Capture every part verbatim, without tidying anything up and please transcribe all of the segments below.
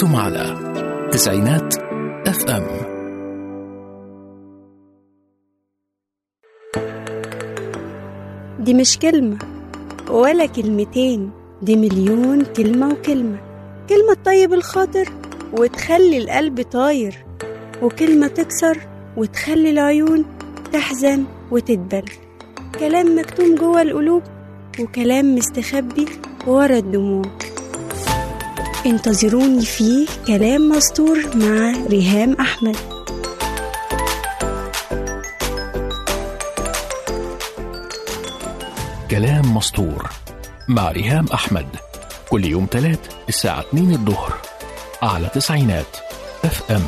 أنتم على تسعينات اف ام. دي مش كلمة ولا كلمتين، دي مليون كلمة وكلمة. كلمة طيب الخاطر وتخلي القلب طاير، وكلمة تكسر وتخلي العيون تحزن وتدبل. كلام مكتوم جوه القلوب وكلام مستخبي ورا الدموع. انتظروني فيه كلام مستور مع ريهام أحمد. كلام مسطور مع ريهام أحمد، كل يوم تلات الساعة اتنين الظهر على تسعينات اف ام.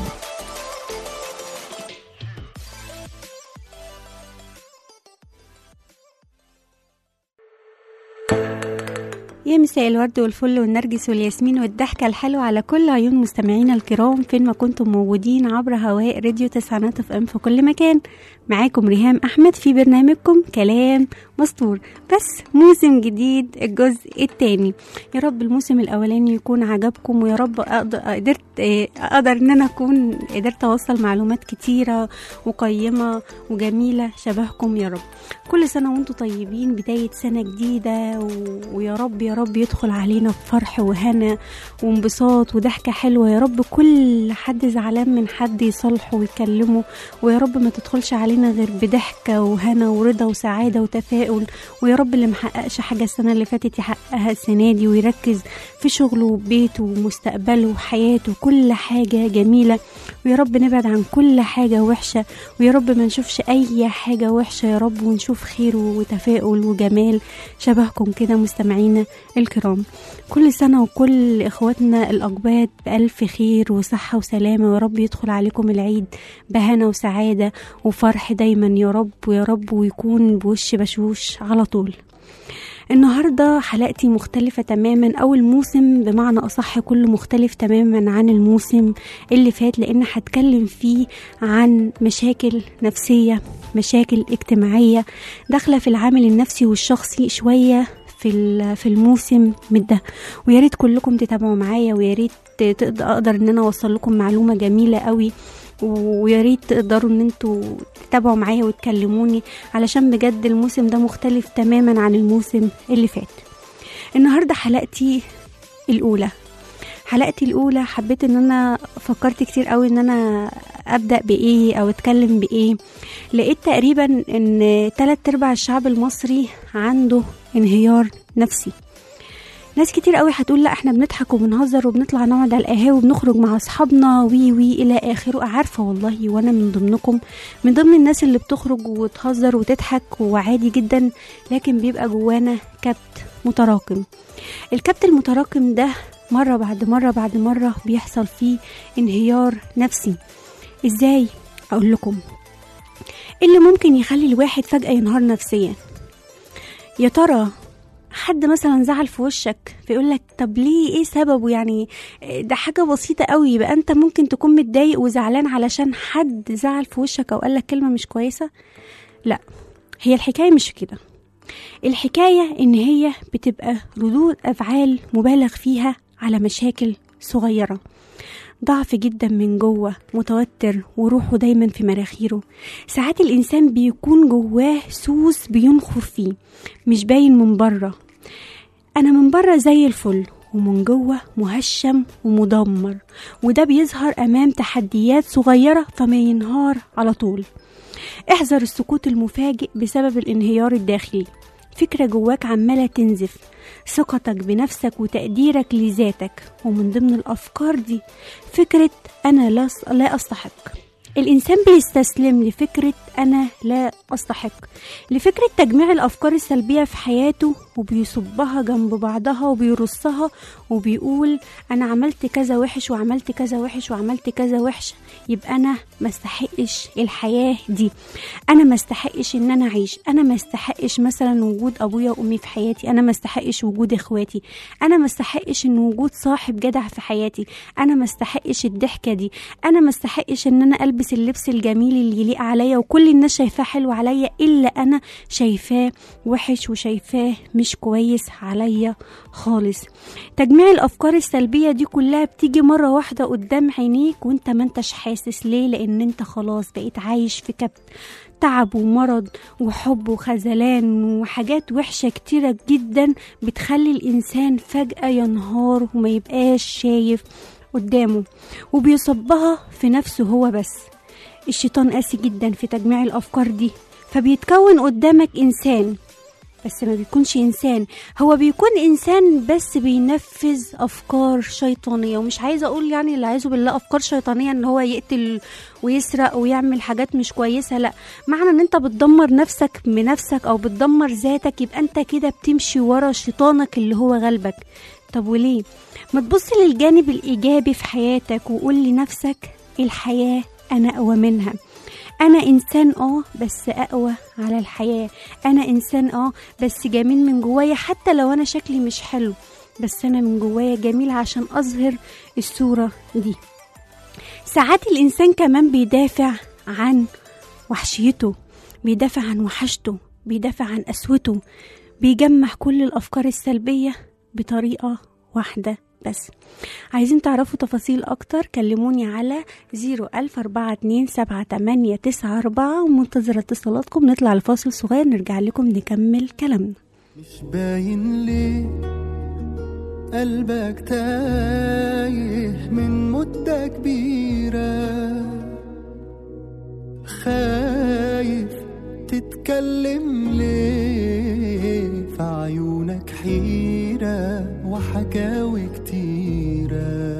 يا مساء الورد والفل والنرجس والياسمين والضحكة الحلوة على كل عيون مستمعينا الكرام فين ما كنتم موجودين عبر هواء راديو تسعينات اف ام في كل مكان. معاكم ريهام أحمد في برنامجكم كلام مسطور، بس موسم جديد الجزء الثاني. يا رب الموسم الأولاني يكون عجبكم، ويا رب أقدر قدرت أقدر إن أنا أكون قدرت أوصل معلومات كتيرة وقيمة وجميلة شبهكم يا رب. كل سنة وانتم طيبين، بداية سنة جديدة و... ويا رب يا رب يدخل علينا بفرح وهنا وانبساط وضحكة حلوة. يا رب كل حد زعلان من حد يصلحه ويكلمه، ويا رب ما تدخلش علينا غير بضحكة وهنا ورضا وسعادة وتفاؤل. ويا رب اللي محققش حاجة السنة اللي فاتت يحققها السنة دي، ويركز في شغله وبيته ومستقبله وحياته، كل حاجة جميلة. ويا رب نبعد عن كل حاجة وحشة، ويا رب ما نشوفش أي حاجة وحشة يا رب، ونشوف خير وتفاؤل وجمال شبهكم كده مستمعينا الكرام. كل سنة وكل إخواتنا الأقباط بألف خير وصحة وسلامة، ويا رب يدخل عليكم العيد بهنا وسعادة وفرح دايما يا رب، ويا رب ويكون بوش بشوش على طول. النهاردة حلقتي مختلفة تماما، أو الموسم بمعنى أصح كله مختلف تماما عن الموسم اللي فات، لأن هتكلم فيه عن مشاكل نفسية، مشاكل اجتماعية داخلة في العامل النفسي والشخصي شوية في في الموسم من ده. ويا ريت كلكم تتابعوا معايا، ويا ريت اقدر ان انا اوصل لكم معلومة جميلة قوي، ويا ريت تقدروا ان انتوا تتابعوا معايا وتكلموني، علشان بجد الموسم ده مختلف تماما عن الموسم اللي فات. النهاردة حلقتي الاولى حلقتي الاولى حبيت ان انا فكرت كتير قوي ان انا ابدأ بايه او اتكلم بايه. لقيت تقريبا ان تلات ارباع الشعب المصري عنده انهيار نفسي. ناس كتير قوي هتقول لا احنا بنضحك وبنهزر وبنطلع نقعد على القهاوي وبنخرج مع اصحابنا وي وي الى اخره. عارفه والله، وانا من ضمنكم، من ضمن الناس اللي بتخرج وتهزر وتضحك وعادي جدا، لكن بيبقى جوانا كبت متراكم. الكبت المتراكم ده مرة بعد مرة بعد مرة بيحصل فيه انهيار نفسي. ازاي؟ اقول لكم اللي ممكن يخلي الواحد فجأة ينهار نفسيا. يا ترى حد مثلا زعل في وشك فيقولك طب ليه، ايه سببه؟ يعني ده حاجة بسيطة قوي، يبقى انت ممكن تكون متضايق وزعلان علشان حد زعل في وشك او قالك كلمة مش كويسة؟ لا، هي الحكاية مش كده. الحكاية ان هي بتبقى ردود افعال مبالغ فيها على مشاكل صغيرة. ضعف جدا من جوه، متوتر وروحه دايما في مراخيره. ساعات الانسان بيكون جواه سوس بينخر فيه، مش باين من بره. انا من بره زي الفل ومن جوه مهشم ومدمر، وده بيظهر امام تحديات صغيرة فما ينهار على طول. احذر السكوت المفاجئ بسبب الانهيار الداخلي. فكرة جواك عمالة تنزف ثقتك بنفسك وتقديرك لذاتك، ومن ضمن الأفكار دي فكرة أنا لا لا أستحق. الإنسان بيستسلم لفكرة أنا لا أستحق، لفكرة تجميع الأفكار السلبية في حياته، وبيصبها جنب بعضها وبيرصها وبيقول أنا عملت كذا وحش وعملت كذا وحش وعملت كذا وحش، يبقى أنا ما استحقش الحياة دي، أنا ما استحقش إن أنا أعيش، أنا ما استحقش مثلا وجود أبويا وأمي في حياتي، أنا ما استحقش وجود إخواتي، أنا ما استحقش إن وجود صاحب جدع في حياتي، أنا ما استحقش الضحكة دي، أنا ما استحقش إن أنا ألبس اللبس الجميل اللي يليق عليا وكل الناس شايفاه حلو عليا إلا أنا شايفاه وحش وشايفاه مش مش كويس عليا خالص. تجميع الأفكار السلبية دي كلها بتيجي مرة واحدة قدام عينيك وانت ما انتش حاسس. ليه؟ لأن انت خلاص بقيت عايش في كبت، تعب ومرض وحب وخذلان وحاجات وحشة كتيرة جدا بتخلي الإنسان فجأة ينهار وما يبقاش شايف قدامه، وبيصبها في نفسه هو بس. الشيطان قاسي جدا في تجميع الأفكار دي، فبيتكون قدامك إنسان بس ما بيكونش إنسان، هو بيكون إنسان بس بينفذ أفكار شيطانية. ومش عايزة أقول يعني اللي عايزه بالله أفكار شيطانية إن هو يقتل ويسرق ويعمل حاجات مش كويسة، لا، معنى إن أنت بتدمر نفسك بنفسك أو بتدمر ذاتك يبقى أنت كده بتمشي ورا شيطانك اللي هو غلبك. طب وليه؟ ما تبص للجانب الإيجابي في حياتك وقول لنفسك الحياة أنا أقوى منها، أنا إنسان آه بس أقوى على الحياة، أنا إنسان آه بس جميل من جوايا، حتى لو أنا شكلي مش حلو بس أنا من جوايا جميل عشان أظهر الصورة دي. ساعات الإنسان كمان بيدافع عن وحشيته، بيدافع عن وحشته، بيدافع عن قسوته، بيجمع كل الأفكار السلبية بطريقة واحدة بس. عايزين تعرفوا تفاصيل أكتر كلموني على زيرو ألف أربعة اتنين سبعة تمانية تسعة أربعة ومنتظرة اتصالاتكم. نطلع لفاصل صغير نرجع لكم نكمل كلامنا. مش باين ليه قلبك تايه من مدة كبيرة، خايف تتكلم ليه، في عيونك حيرة وحكاوي كتيرة،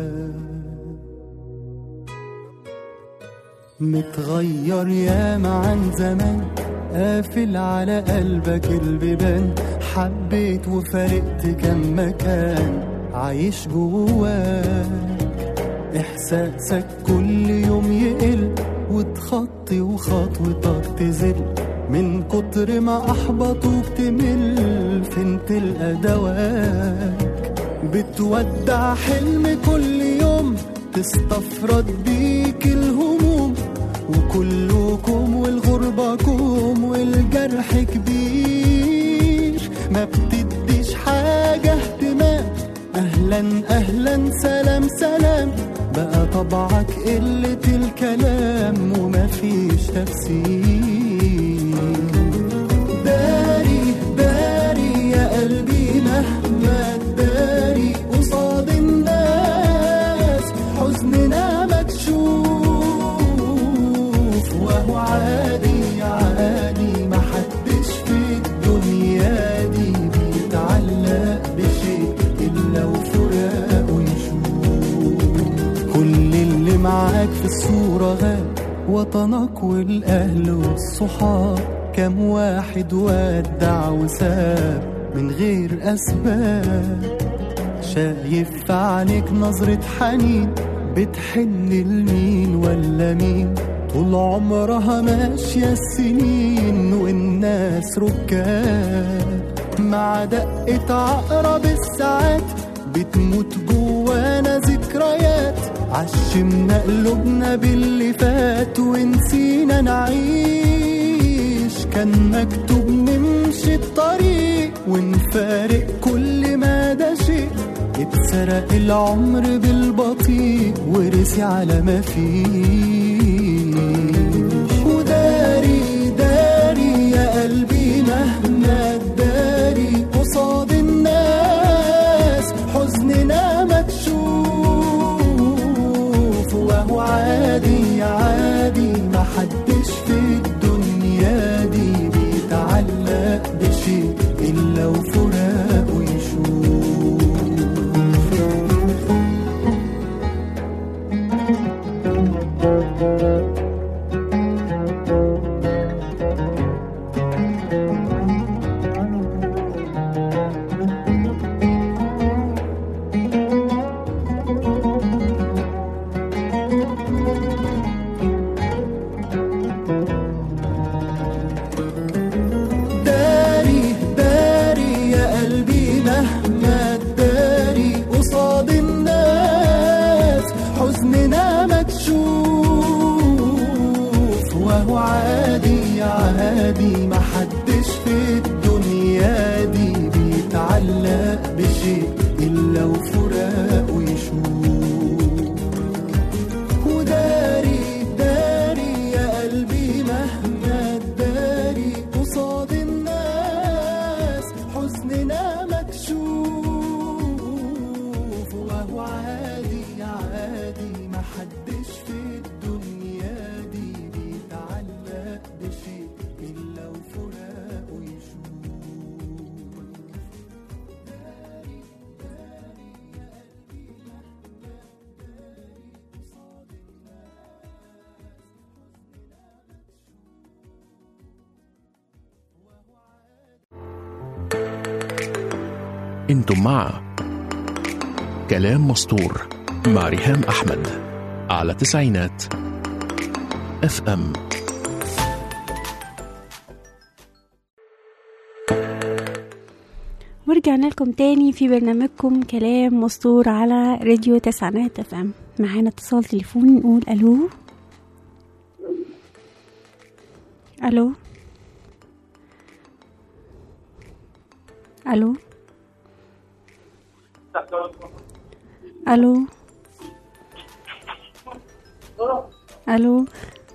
متغير ياما عن زمان، قافل على قلبك البيبان، حبيت وفارقت كم مكان، عايش جواك إحساسك كل يوم يقل، وتخطي وخطوتك تزل، من كتر ما أحبطوك تمل، فين تلقى دواك، بتودع حلم كل يوم، تستفرد بيك الهموم، وكلكم والغربة كوم، والجرح كبير، ما بتديش حاجة اهتمام، أهلا أهلا سلام سلام، بقى طبعك قلة الكلام ومفيش تفسير، داري داري يا قلبي مهما تداري قصاد الناس، حزننا مكشوف، وهو عادي عادي، محدش في الدنيا دي بيتعلق بشيء إلا وفراقه يشوف، كل اللي معاك في الصورة غاب، وطنك والأهل والصحاب، كم واحد ودع وساب من غير أسباب، شايف في عينيك نظرة حنين، بتحن لمين ولا مين، طول عمرها ماشية السنين والناس ركاب، مع دقة عقرب الساعات بتموت جوانا ذكريات، عشمنا قلوبنا باللي فات ونسينا نعيش، كان مكتوب نمشي الطريق ونفارق كل ما ده شيء، اتسرق العمر بالبطيء ورسي على ما فيه، وداري داري يا قلبي مهما تداري قصاد الناس، حزننا مكشوف، وهو عادي عادي، محدش في الدنيا دي بيتعلق بشيء إلا وفراقه يشوف. بيتعلق بشيء إلا وفراقه يشوف. وداري داري يا قلبي مهما تداري قصاد الناس حزننا مكشوف. وهو عادي عادي محدش في الدنيا دي بيتعلق بشيء إلا وفراقه يشوف. انتم مع كلام مسطور مع ريهام أحمد على تسعينات اف ام. ورجعنا لكم تاني في برنامجكم كلام مسطور على راديو تسعينات اف ام. معانا اتصال تليفوني، نقول الو. الو الو الو الو.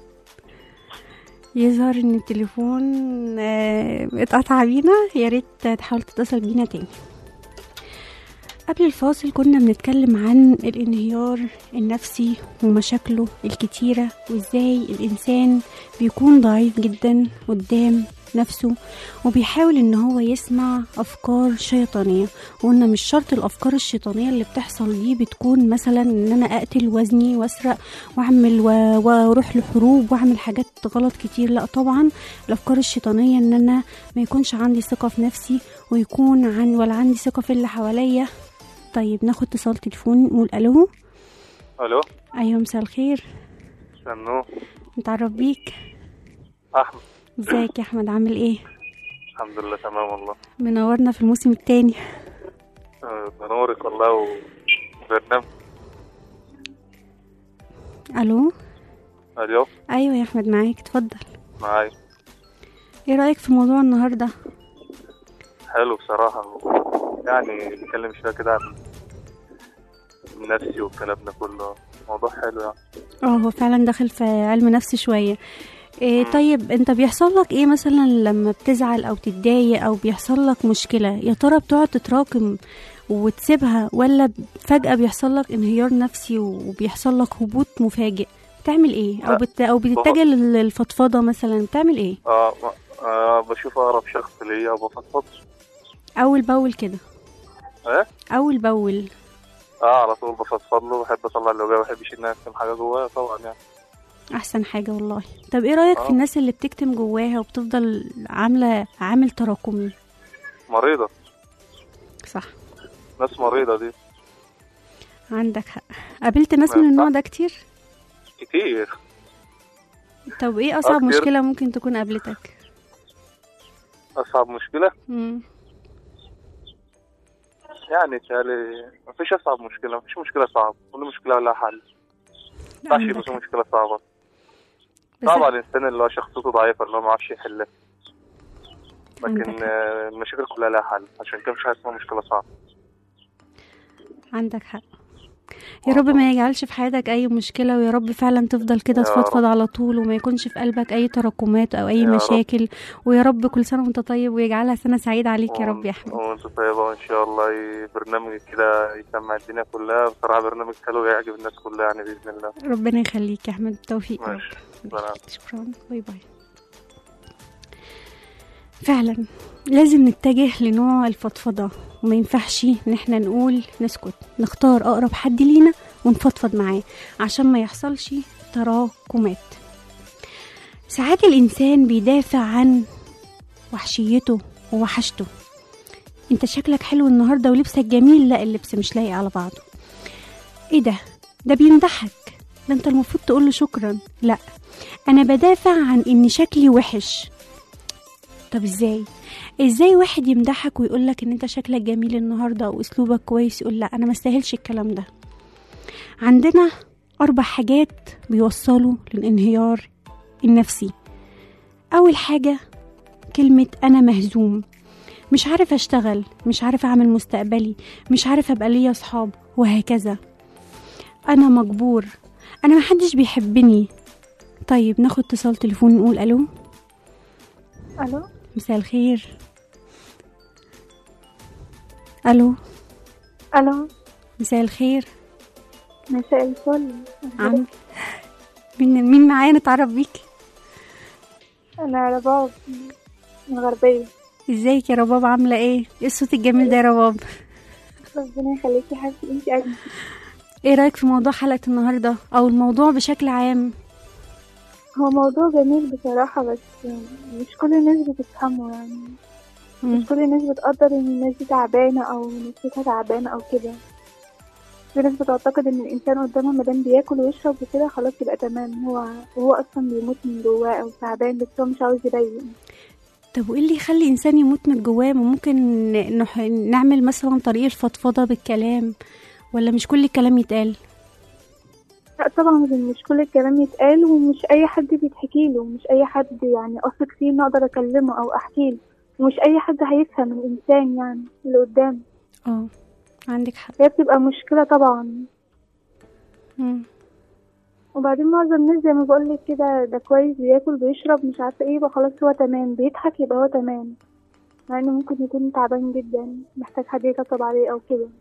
يظهر ان التليفون اه اتقطع بينا، يا ريت تحاول تتصل بينا تاني. قبل الفاصل كنا بنتكلم عن الانهيار النفسي ومشاكله الكتيرة، وازاي الانسان بيكون ضعيف جدا قدام نفسه وبيحاول ان هو يسمع افكار شيطانية. وقلنا مش شرط الافكار الشيطانية اللي بتحصل دي بتكون مثلا ان انا اقتل وزني واسرق واعمل واروح لحروب واعمل حاجات غلط كتير. لا طبعا الافكار الشيطانية ان انا ما يكونش عندي ثقة في نفسي ويكون عن ولا عندي ثقة في اللي حواليا. طيب ناخد اتصال تليفوني، نقول الو. الو. ايوه مساء الخير. سنو. نتعرف بيك. احمد. ازيك يا احمد، عامل ايه؟ الحمد لله تمام والله. منورنا في الموسم الثاني. منورك والله وبرنامج. الو. الو. ايوه يا احمد معاك، اتفضل. معايا. ايه رايك في موضوع النهارده؟ حلو بصراحه، يعني نتكلم شويه كده عن النفسي والكلام ده كله. موضوع حلو يعني. اه هو فعلا داخل في علم نفس شويه. إيه طيب انت بيحصل لك ايه مثلا لما بتزعل او تتضايق او بيحصل لك مشكله؟ يا ترى بتقعد تتراكم وتسيبها، ولا فجاه بيحصل لك انهيار نفسي وبيحصل لك هبوط مفاجئ؟ بتعمل ايه؟ او بت... او بتتجه للفضفضه مثلا، بتعمل ايه؟ اه, آه بشوف اقرب شخص ليا وبفضفض اول باول كده. ايه اول باول. اه على طول بفضفض له، بحب اطلع اللي جوايا، ما بحبش ان انا اكتم حاجه جوايا طبعا يعني. احسن حاجه والله. طب ايه رايك آه. في الناس اللي بتكتم جواها وبتفضل عامله عامل تراكمي؟ مريضه. صح، ناس مريضه دي. عندك حق. قابلت ناس من النوع ده كتير كتير. طب ايه اصعب أكتر. مشكله ممكن تكون قابلتك؟ اصعب مشكله امم يعني تالي مفيش اصعب مشكله، مفيش مشكله صعبه، كل مشكله لها حل. ماشي، بس مشكله صعبه طبعا الانسان اللي هو شخصيته ضعيفه اللي هو ما يعرفش يحلها، لكن المشاكل كلها لها حل، عشان كده مش حاجه اسمها مشكله صعبه. عندك حق. يا رب ما يجعلش في حياتك اي مشكله، ويا رب فعلا تفضل كده تفضفض على طول وما يكونش في قلبك اي تراكمات او اي مشاكل. ويا رب كل سنه وانت طيب ويجعلها سنه سعيده عليك يا رب يا احمد. وانت طيبه وان شاء الله برنامج كده يسمع الدنيا كلها. بصراحه برنامج حلو يعجب الناس كلها يعني باذن الله. ربنا يخليك يا احمد، بالتوفيق يا رب. شكرا، باي باي. فعلا لازم نتجه لنوع الفضفضه، وما ينفعش ان احنا نقول نسكت، نختار اقرب حد لينا ونفضفض معاه عشان ما يحصلش تراكمات. ساعات الانسان بيدافع عن وحشيته ووحشته. انت شكلك حلو النهارده ولبسك جميل، لا اللبس مش لايق على بعضه. ايه ده ده بيمدحك، ده انت المفروض تقوله شكرا. لا انا بدافع عن ان شكلي وحش. طب ازاي ازاي واحد يمدحك ويقولك ان انت شكلك جميل النهارده واسلوبك كويس، يقول لا انا ما استاهلش الكلام ده؟ عندنا اربع حاجات بيوصلوا للانهيار النفسي. اول حاجه كلمه انا مهزوم. مش عارف اشتغل، مش عارف اعمل مستقبلي، مش عارف ابقى ليا اصحاب، وهكذا. انا مجبور، انا محدش بيحبني. طيب ناخد اتصال تليفون نقول الو. الو، مساء الخير. الو. الو، مساء الخير. مساء الفل. عم مين مين معايا نتعرف بيك؟ انا رباب من الغربيه. ازيك يا رباب، عامله ايه؟ ايه الصوت الجميل ده يا رباب؟ ربنا يخليكي حبيبتي، انت اجمل. ايه رايك في موضوع حلقه النهارده او الموضوع بشكل عام؟ هو موضوع جميل بصراحه، بس مش كل الناس بتفهمه يعني. مم. مش كل الناس بتقدر ان الناس دي تعبانه او نفسيتها تعبانه او كده. في ناس بتعتقد ان الانسان قدامها مادام بياكل ويشرب وكده خلاص يبقى تمام، هو وهو اصلا بيموت من جواه او تعبان، بس هو مش عاوز يبين. طب وايه اللي يخلي انسان يموت من جواه؟ ممكن نح... نعمل مثلا طريقه الفضفضه بالكلام، ولا مش كل الكلام يتقال؟ لا طبعا مش كل الكلام يتقال، ومش اي حد بيتحكي له، مش اي حد يعني اثق فيه ان اقدر اكلمه او احكي له، ومش اي حد هيفهم الانسان يعني اللي قدامه. اه عندك حق. هي بتبقى مشكله طبعا. مم. وبعدين معظم الناس زي ما بقولك كده، ده كويس بياكل بيشرب مش عارفه ايه، يبقى خلاص هو تمام، بيضحك يبقى هو تمام، مع انه ممكن يكون تعبان جدا محتاج حد يطبطب عليه او كده،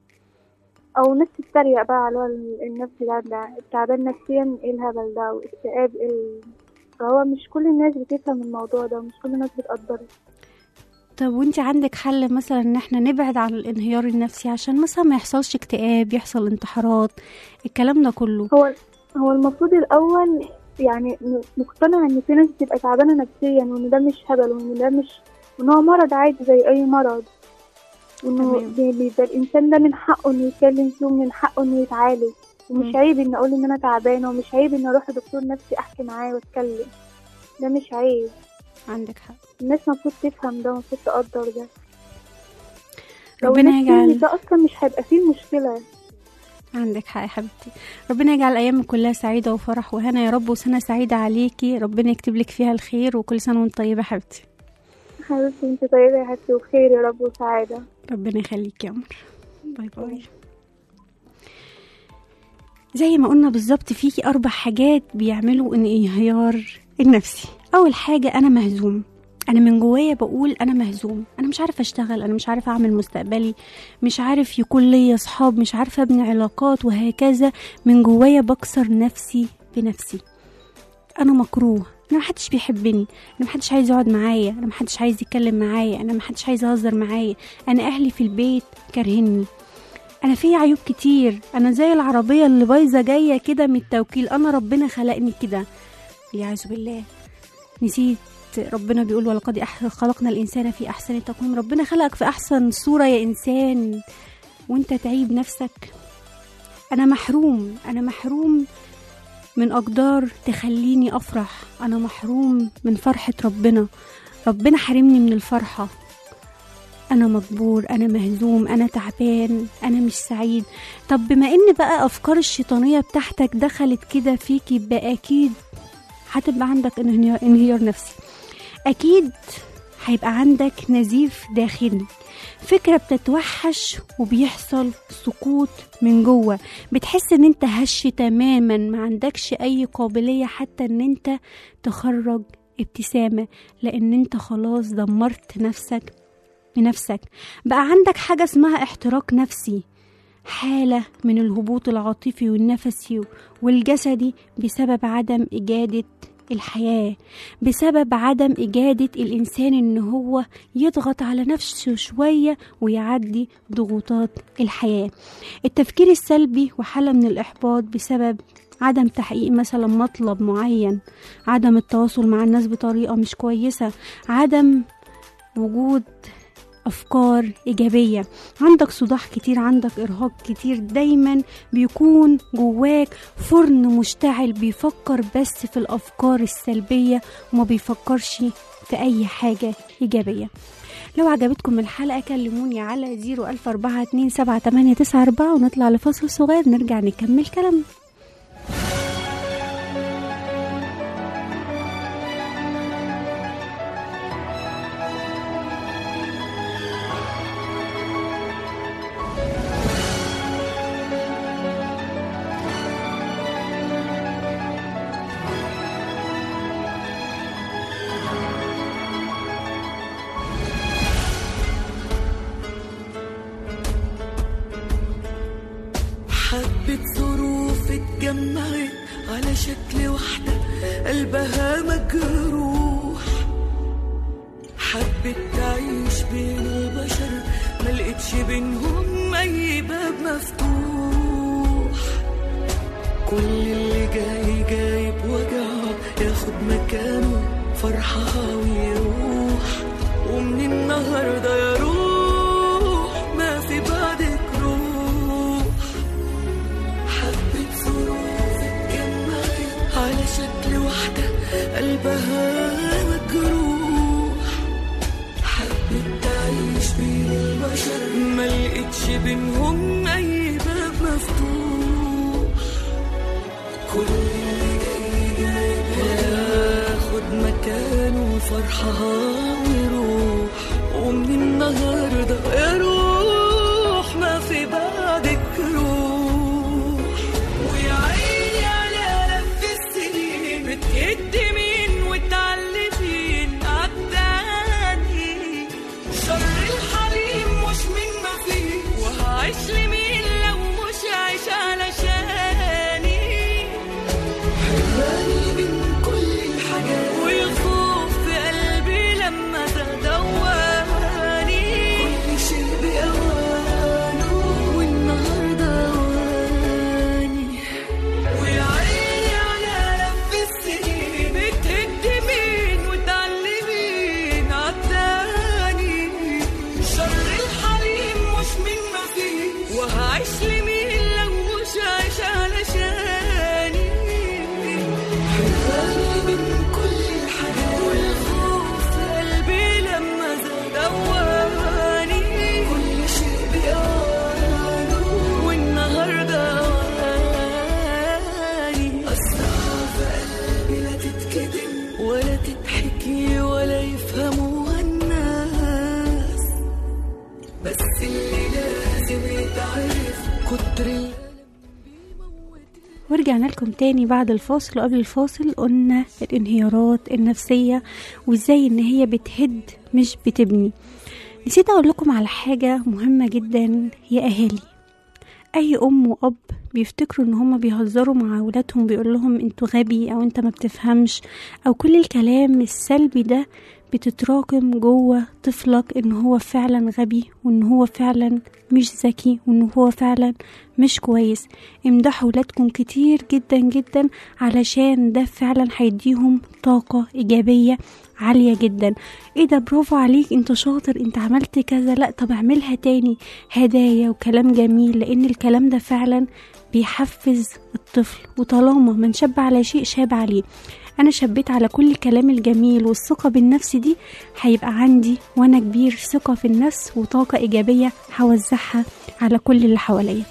او ناس تتريق بقى على النفس ده ده تعبان نفسيا، ايه الهبل ده، واكتئاب ايه ال... فهو مش كل الناس بتفهم الموضوع ده، ومش كل الناس بتقدره. طب وانت عندك حل مثلا ان احنا نبعد عن الانهيار النفسي عشان مثلا ما يحصلش اكتئاب، يحصل انتحارات، الكلام ده كله؟ هو هو المفروض الاول يعني مقتنع ان في ناس بتبقى تعبانه نفسيا، وان ده مش هبل، وان ده مش، وان هو مرض عادي زي اي مرض، وانه بيبقى الانسان ده من حقه انه يتكلم فيه، ومن حقه انه يتعالج، ومش عيب ان اقول ان انا تعبانه، ومش عيب ان اروح لدكتور نفسي احكي معاه واتكلم، ده مش عيب. عندك حق. الناس المفروض تفهم ده، المفروض تقدر ده. لو ربنا الناس يجعل فهمت ده اصلا مش هيبقى فيه مشكله. عندك حق يا حبيبتي. ربنا يجعل ايامك كلها سعيده وفرح وهنا يا رب، وسنه سعيده عليكي، ربنا يكتب لك فيها الخير، وكل سنه وانت طيبه يا حبيبتي. حبيبتي انت طيبه يا حبيبتي، وبخير يا رب وسعاده. ربنا يخليك يا عمر. باي باي. زي ما قلنا بالظبط، فيكي اربع حاجات بيعملوا انهيار النفسي. اول حاجه انا مهزوم، انا من جوايا بقول انا مهزوم، انا مش عارفه اشتغل، انا مش عارفه اعمل مستقبلي، مش عارف يكون لي اصحاب، مش عارفه ابني علاقات، وهكذا. من جوايا بكسر نفسي بنفسي. انا مكروه، انا محدش بيحبني، انا محدش عايز يقعد معايا، انا محدش عايز يتكلم معايا، انا محدش عايز يهزر معايا، انا اهلي في البيت كارهني، انا في عيوب كتير، انا زي العربيه اللي بايظه جايه كده من التوكيل، انا ربنا خلقني كده. والعياذ بالله. نسيت ربنا بيقول ولقد خلقنا الانسان في احسن تقويم. ربنا خلقك في احسن صوره يا انسان، وانت تعيب نفسك. انا محروم، انا محروم من اقدار تخليني افرح، انا محروم من فرحه ربنا، ربنا حرمني من الفرحه. انا مجبور، انا مهزوم، انا تعبان، انا مش سعيد. طب بما ان بقى افكار الشيطانيه بتاعتك دخلت كده فيكي، يبقى اكيد هتبقى عندك انهيار نفسي، اكيد هيبقى عندك نزيف داخلي، فكرة بتتوحش وبيحصل سقوط من جوه، بتحس ان انت هش تماما، ما عندكش اي قابلية حتى ان انت تخرج ابتسامة، لان انت خلاص دمرت نفسك بنفسك. بقى عندك حاجة اسمها احتراق نفسي، حالة من الهبوط العاطفي والنفسي والجسدي بسبب عدم إجادة الحياة، بسبب عدم إجادة الإنسان إن هو يضغط على نفسه شوية ويعدي ضغوطات الحياة. التفكير السلبي وحالة من الإحباط بسبب عدم تحقيق مثلا مطلب معين، عدم التواصل مع الناس بطريقة مش كويسة، عدم وجود أفكار إيجابية، عندك صداع كتير، عندك إرهاق كتير، دايما بيكون جواك فرن مشتعل بيفكر بس في الأفكار السلبية وما بيفكرش في أي حاجة إيجابية. لو عجبتكم الحلقة كلموني على زيرو ألف أربعة اتنين سبعة تمانية تسعة أربعة ونطلع لفصل صغير، نرجع نكمل كلامنا. حبة ظروف اتجمعت على شكل واحدة قلبها مجروح، حبت تعيش بين البشر ملقتش بينهم أي باب مفتوح. كل اللي جاي جاي بوجعه ياخد مكانه فرحها ويروح، ومن النهاردة يا روح ما في بعدك روح. حبة ظروف اتجمعت على شكل واحدة قلبها مجروح، حبت تعيش بين البشر ملقتش بينهم أي باب مفتوح. كل اللي جاي جاي ياخد مكانه فرحها ويروح، ومن النهاردة يا روح ما في بعدك روح. ويا عيني على لف السنين بتقدمين وتعلمين عالتاني، شر الحليم مش من ما فيه، وهعيش لمين لو مش عايش علشاني. حراني من كل الحاجات والخوف في قلبي لما تدواني، كل شيء بأوانه والنهارده أواني. ويا عيني على لف السنين بتهدمين وتعلمين عالتاني، شر الحليم مش من ما فيه، وهعيش لمين لو مش عايش علشاني. حراني من كل الحاجات والخوف في قلبي لما زاد أواني، كل شيء بأوانه والنهارده أواني. أسرع في قلبي لا تتكتم ولا تتحكي ولا يفهموها الناس، بس اللي لازم يتعرف كتر الألم بيموت. ورجعنا لكم تاني بعد الفاصل. وقبل الفاصل قلنا الانهيارات النفسية وازاي ان هي بتهد مش بتبني. نسيت اقول لكم على حاجة مهمة جدا يا اهالي. اي ام واب بيفتكروا ان هما بيهزروا مع اولادهم، بيقول لهم انتوا غبي او انت ما بتفهمش او كل الكلام السلبي ده، بتتراكم جوه طفلك ان هو فعلا غبي وان هو فعلا مش ذكي وان هو فعلا مش كويس. امدحوا ولادكم كتير جدا جدا علشان ده فعلا هيديهم طاقة ايجابية عالية جدا. ايه ده، برافو عليك، انت شاطر، انت عملت كذا، لا طب اعملها تاني. هدايا وكلام جميل، لان الكلام ده فعلا بيحفز الطفل، وطالما من شب على شيء شاب عليه. انا شبيت على كل الكلام الجميل والثقة بالنفس دي، هيبقى عندي وانا كبير ثقة في النفس وطاقة ايجابية هوزعها على كل اللي حواليا.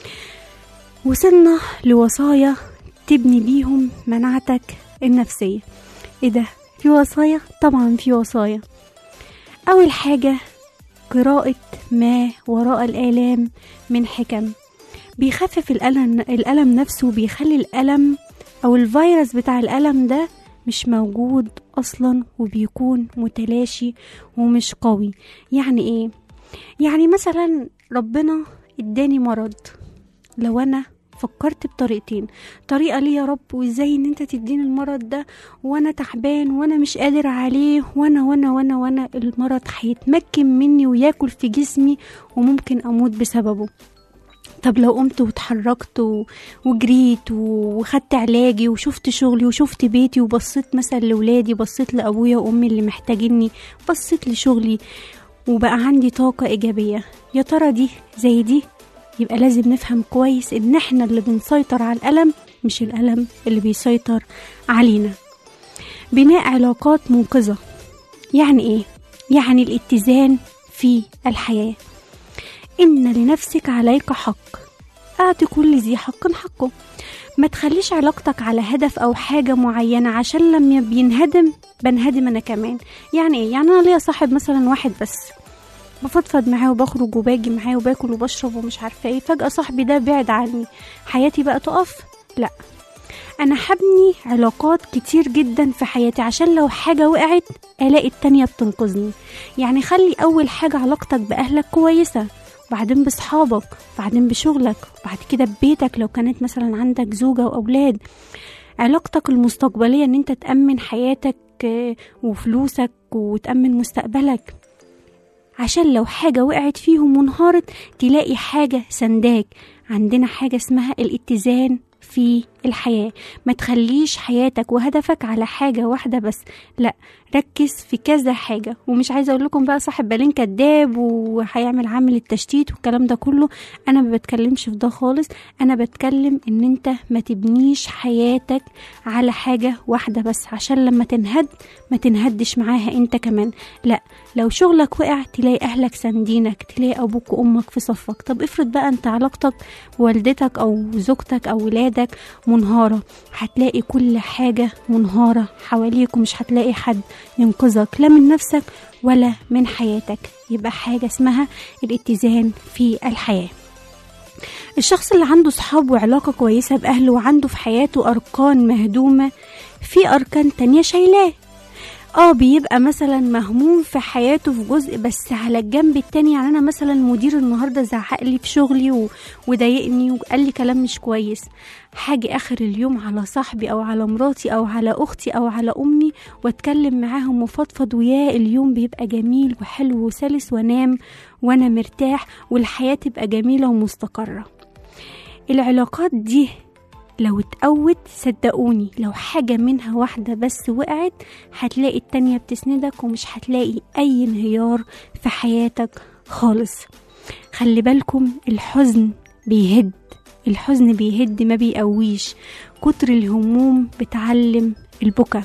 وصلنا لوصايا تبني بيهم مناعتك النفسية. ايه ده، في وصايا؟ طبعا في وصايا. اول حاجة قراءة ما وراء الآلام من حكم، بيخفف الألم, الألم نفسه، بيخلي الألم أو الفيروس بتاع الألم ده مش موجود أصلا، وبيكون متلاشي ومش قوي. يعني إيه؟ يعني مثلا ربنا اداني مرض، لو أنا فكرت بطريقتين، طريقة ليه يا رب وازاي ان انت تديني المرض ده وانا تعبان وانا مش قادر عليه وانا وانا وانا وانا المرض هيتمكن مني وياكل في جسمي وممكن اموت بسببه. طب لو قمت واتحركت وجريت وخدت علاجي وشفت شغلي وشفت بيتي وبصيت مثلا لولادي، بصيت لأبويا وأمي اللي محتاجيني، بصيت لشغلي وبقى عندي طاقة إيجابية، يا ترى دي زي دي؟ يبقى لازم نفهم كويس ان احنا اللي بنسيطر على الألم مش الألم اللي بيسيطر علينا. بناء علاقات منقذة، يعني ايه؟ يعني الاتزان في الحياة. إن لنفسك عليك حق، أعطي كل ذي حق حقه. ما تخليش علاقتك على هدف أو حاجة معينة عشان لما بينهدم بنهدم أنا كمان. يعني إيه؟ يعني أنا ليا صاحب مثلا واحد بس، بفضفض معاه وبخرج وباجي معاه وباكل وبشرب ومش عارفة إيه، فجأة صاحبي ده بعد عني، حياتي بقى تقف؟ لا، أنا حبني علاقات كتير جدا في حياتي عشان لو حاجة وقعت ألاقي التانية بتنقذني. يعني خلي أول حاجة علاقتك بأهلك كويسة، وبعدين بصحابك، وبعدين بشغلك، وبعد كده ببيتك لو كانت مثلا عندك زوجة وأولاد. علاقتك المستقبلية ان انت تأمن حياتك وفلوسك وتأمن مستقبلك، عشان لو حاجة وقعت فيهم وانهارت تلاقي حاجة سنداك. عندنا حاجة اسمها الاتزان في الحياة. ما تخليش حياتك وهدفك على حاجة واحدة بس، لا، ركز في كذا حاجة. ومش عايزة اقول لكم بقى صاحب بالين كداب وهيعمل عامل التشتيت والكلام ده كله، انا ما بتكلمش في ده خالص. انا بتكلم ان انت ما تبنيش حياتك على حاجة واحدة بس، عشان لما تنهد ما تنهدش معاها انت كمان. لا، لو شغلك وقع تلاقي اهلك ساندينك، تلاقي ابوك وامك في صفك. طب افرض بقى انت علاقتك بوالدتك او زوجتك او ولادك منهارة، هتلاقي كل حاجة منهارة حواليك، ومش هتلاقي حد ينقذك لا من نفسك ولا من حياتك. يبقى حاجة اسمها الاتزان في الحياة. الشخص اللي عنده صحاب وعلاقة كويسة بأهله وعنده في حياته أركان مهدومة، في أركان تانية شايلاه. اه بيبقى مثلا مهموم في حياته في جزء، بس على الجنب التاني. يعني انا مثلا مدير النهارده زعق لي في شغلي و... وضايقني وقال لي كلام مش كويس، حاجة اخر اليوم على صاحبي او على مراتي او على اختي او على امي واتكلم معاهم وفضفض وياه، اليوم بيبقى جميل وحلو وسلس، وانام وانا مرتاح والحياة تبقى جميلة ومستقرة. العلاقات دي لو اتقوت صدقوني، لو حاجة منها واحدة بس وقعت هتلاقي التانية بتسندك، ومش هتلاقي اي انهيار في حياتك خالص. خلي بالكم، الحزن بيهد، الحزن بيهد ما بيقويش. كتر الهموم بتعلم البكا.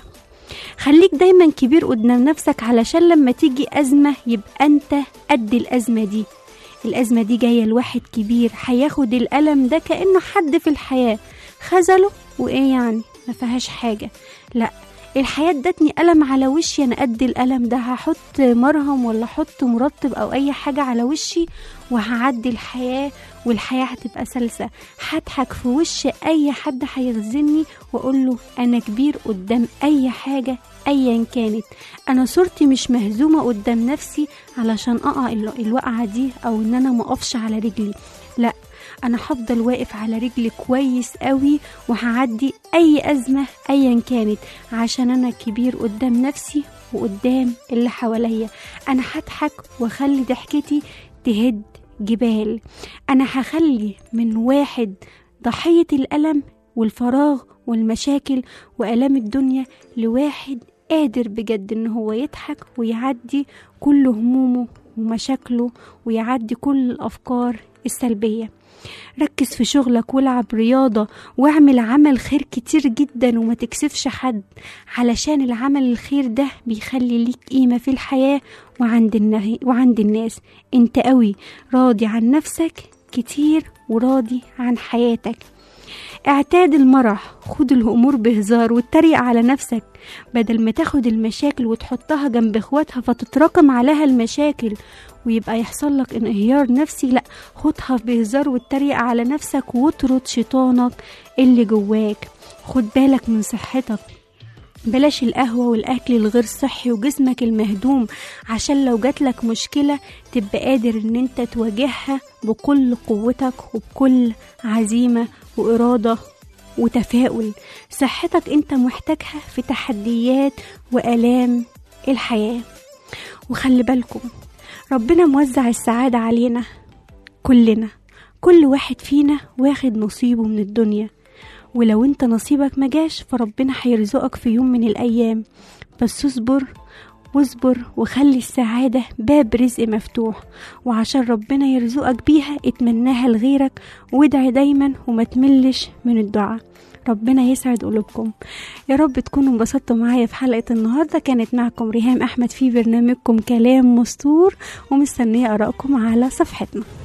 خليك دايما كبير قدام نفسك، علشان لما تيجي أزمة يبقى انت قد الأزمة دي. الأزمة دي جاية لواحد كبير هياخد الألم ده كأنه حد في الحياة خذله، وإيه يعني ما فيهاش حاجة. لا، الحياة ادتني ألم على وشي، أنا قد الألم ده، هحط مرهم ولا حط مرطب أو أي حاجة على وشي وهعدي الحياة، والحياة هتبقى سلسة. هضحك في وش أي حد هيغزني وأقول له أنا كبير قدام أي حاجة أيا كانت. أنا صورتي مش مهزومة قدام نفسي علشان أقع الوقعة دي، أو إن أنا مقفش على رجلي. لا، أنا هفضل واقف على رجلي كويس قوي، وهعدي أي أزمة أيا كانت، عشان أنا كبير قدام نفسي وقدام اللي حواليا. أنا هضحك وأخلي ضحكتي تهد جبال. أنا هخلي من واحد ضحية الألم والفراغ والمشاكل وألام الدنيا لواحد قادر بجد إن هو يضحك ويعدي كل همومه ومشاكله، ويعدي كل الأفكار السلبية. ركز في شغلك والعب رياضة واعمل عمل خير كتير جدا، وما تكسفش حد، علشان العمل الخير ده بيخلي ليك قيمة في الحياة وعند, النهي وعند الناس. انت قوي، راضي عن نفسك كتير وراضي عن حياتك. اعتاد المرح، خد الأمور بهزار واتريق على نفسك، بدل ما تاخد المشاكل وتحطها جنب اخواتها فتتراكم عليها المشاكل ويبقى يحصل لك انهيار نفسي. لا، خدها بهزار واتريق على نفسك واطرد شيطانك اللي جواك. خد بالك من صحتك، بلاش القهوة والأكل الغير صحي وجسمك المهدوم، عشان لو جاتلك مشكلة تبقى قادر ان انت تواجهها بكل قوتك وبكل عزيمة وإرادة وتفاؤل. صحتك انت محتاجها في تحديات وآلام الحياة. وخلي بالكم، ربنا موزع السعادة علينا كلنا، كل واحد فينا واخد نصيبه من الدنيا، ولو انت نصيبك مجاش فربنا هيرزقك في يوم من الأيام. بس اصبر واصبر وخلي السعادة باب رزق مفتوح، وعشان ربنا يرزقك بيها اتمناها لغيرك، وادعي دايما وما تملش من الدعاء. ربنا يسعد قلوبكم. يا رب تكونوا انبسطتوا معايا في حلقة النهاردة. كانت معكم ريهام أحمد في برنامجكم كلام مستور، ومستنية آرائكم على صفحتنا.